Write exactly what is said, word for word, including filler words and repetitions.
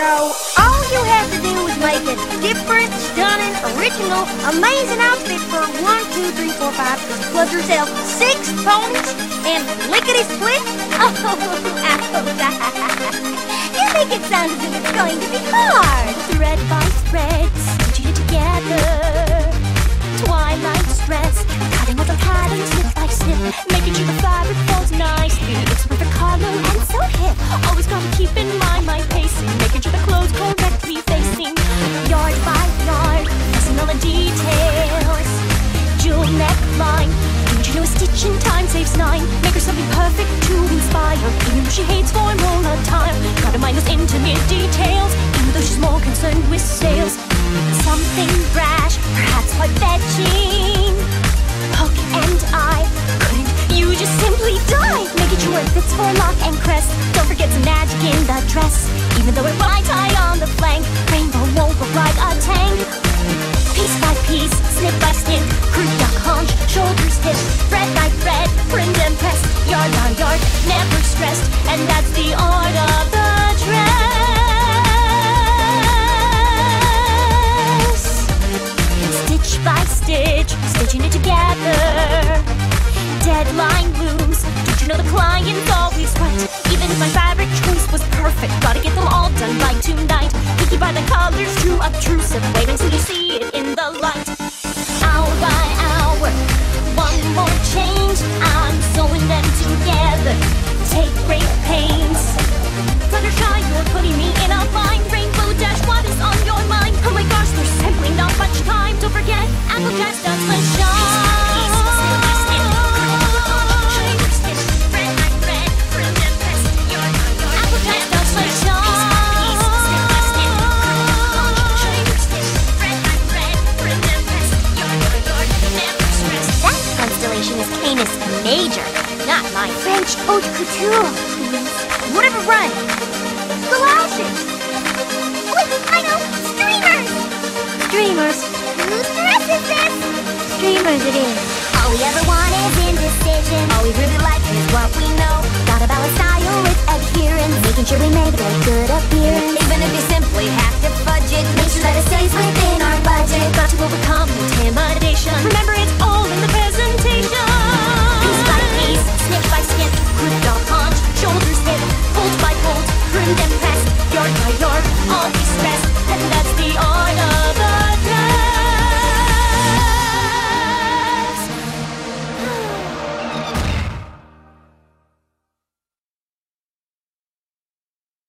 So, all you have to do is make a different, stunning, original, amazing outfit for one, two, three, four, five, plus yourself six ponies and lickety-split. Oh, you make it sound as if it's going to be hard. Thread by thread, stitching it together. Twilight stress, cutting out the patterns snip by snip, making sure the fabric falls nicely. It's perfect color and so hip. Always gotta keep in mind my pacing, making sure the clothes correctly facing. Yard by yard, messing all the details. Jewel neckline, don't you know a stitch in time saves nine? Make her something perfect to inspire, even though she hates formal attire. Gotta mind those intimate details, even though she's more concerned with sales. Something brash, perhaps quite fetching. Hook and eye, couldn't you just simply die? Making sure it fits for lock and crest. Don't forget some magic in the dress, even though it might tie on the flank. Rainbow won't look like a tank. Piece by piece, snip by snip, croup, duck, haunch, shoulders, hips, thread by thread, print and press, yard by yard, never stressed, and that's the art of the dress. Stitch by stitch, stitching it together. Deadline looms, don't you know the client's always right? Even if my fabric choice was perfect, gotta get them all done by tonight. Picky by the colors, too obtrusive, wait until you see it in the light. Hour by hour, one more change, I'm sewing them together. Take great pains. Fluttershy, you're putting me in a bind. Rainbow Dash, what is on your mind? Oh my gosh, there's simply not much time. Don't forget, Applejack starts the shine. Major, not my French haute couture. Whatever run. Galoshes. Wait, I know. Streamers. Streamers. Whose dress is this? Streamers it is. All we ever want is indecision. All we really like is what we know. Gotta balance style with adherence, making sure we make a good